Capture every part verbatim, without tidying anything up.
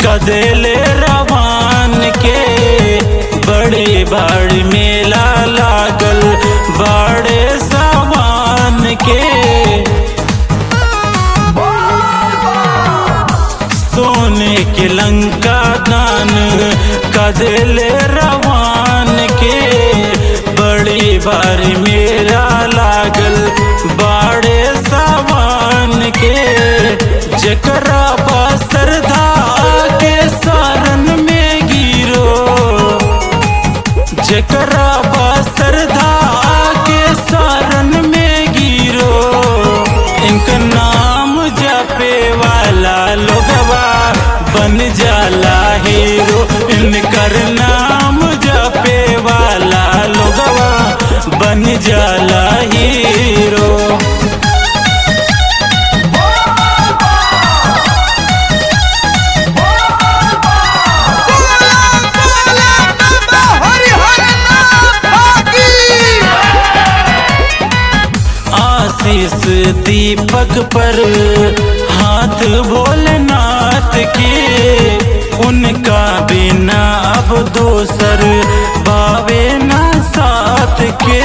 कदेले रवान के बड़े बड़ मेला लागल बड़े सवान के। सोने के लंका दान कदेले रवान के बड़ी बार मेला लागल बड़े सवान के। जकरा श्रद्धा के सारन में गिरो, जकरा श्रद्धा के सारन में गिरो, इनका नाम जपे वाला लोगवा बन जाला हीरो। इनकर नाम जपे वाला लोगवा बन जाला हीरो। आशीष दीपक पर हाथ भोलेनाथ के, उनका बिना अब दोसर बावे ना साथ के।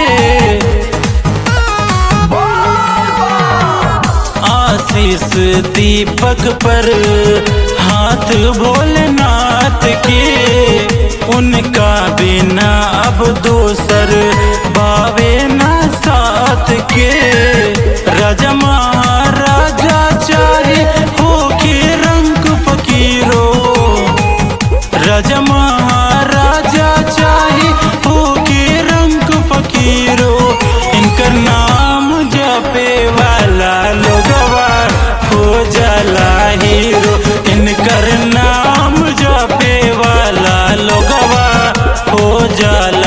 आशीष दीपक पर हाथ भोलेनाथ के, उनका बिना अब दोसर बावे ना साथ के। राजा महाराजा चाहे होके रंग फकीरो, राजा महाराजा चाहे होके रंग फकीरो, इनकर नाम जपे वाला लोगवा हो जाला हीरो। इनकर नाम जपे वाला लोगवा हो जाला